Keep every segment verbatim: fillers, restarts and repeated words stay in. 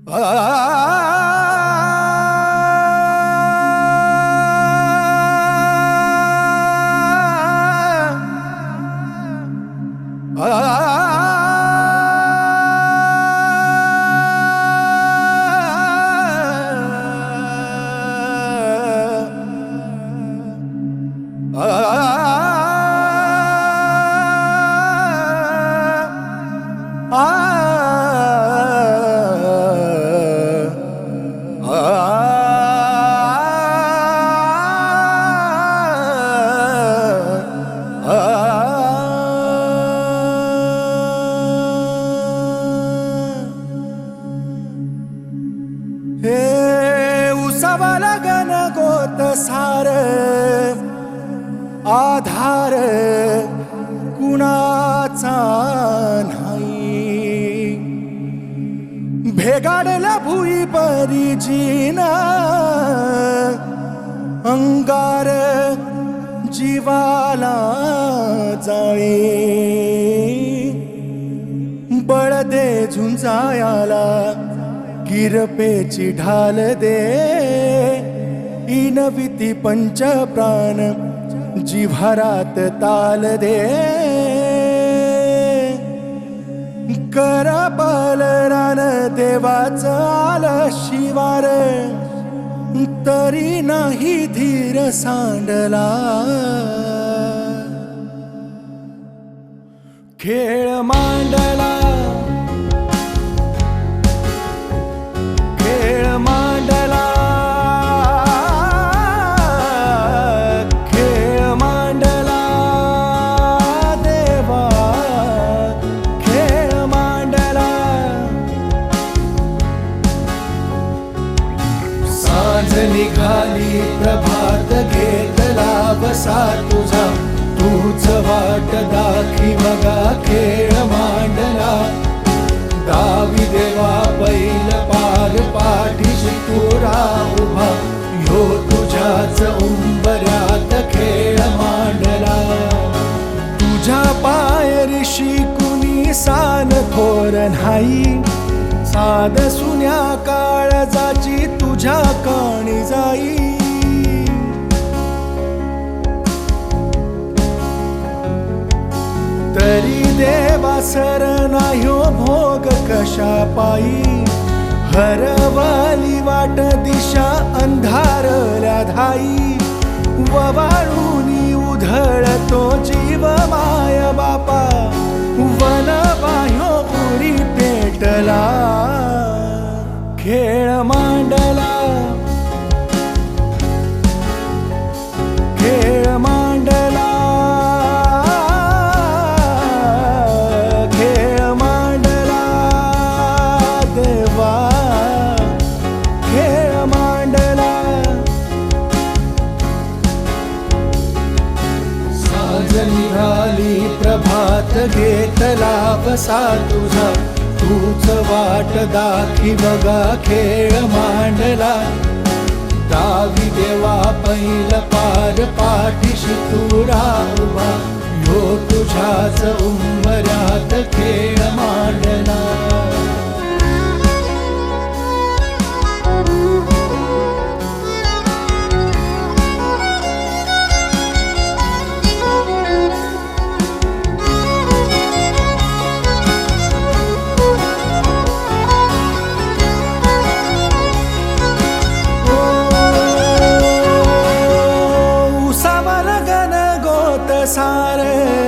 हे उसावाला गण गोत सार आधार कुणाचा नाही, भेगाडला भुई परी जीना अंगार जीवाला जाळी, बळ दे झुंजायाला किरपेची ढाल दे, इनविती पंच प्राण जिव्हारात ताल दे, कर बलरान देवाच आल शिवार, तरी नाही धीर सांडला, खेळ मांडला निघाली प्रभात घेतला बसा तुझा, तूच वाट दाखी बघा खेळ मांडला, दावी देवा बैल पाल पाठीशी तुरा उभा, ह्यो तुझ्याच उंबऱ्यात खेळ मांडला, तुझ्या पाय ऋषी कुणी सान थोर नाही, साध सुन्या काळजाची तुझ्या काणी जाई, तरी देवा सर नाह्यो भोग कशा पायी, हरवली वाट दिशा अंधारल्या धाई, ववाळूनी उधळतो जीव माय बापा, वन बाह्यो उरी पेटला, खेळ मांडला खेळ मांडला खेळ मांडला देवा, खेळ मांडला, साज निघाली प्रभात घेतला बसा तुझा, तूच वाट दाखी बघा खेळ मांडला, दावी देवा पैल पार पाठीशी तुरा उभा, ह्यो तुझ्याच उंबऱ्यात खेळ मांडला, सार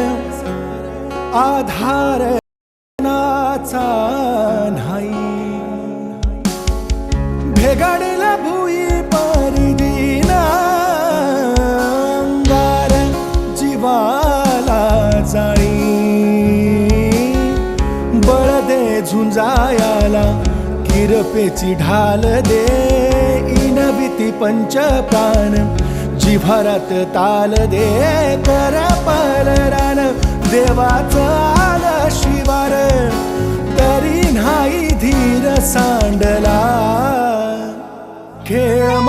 आधार कुणाचा नाही, भेगाडला भुई परी दीना अंगार जीवाला जाळी, बळ दे झुंजायाला किरपेची ढाल दे, इनविती पंच प्राण जिव्हारात ताल दे, कर बलरान देवाच आल शिवार, तरी नाही धीर सांडला, खेळ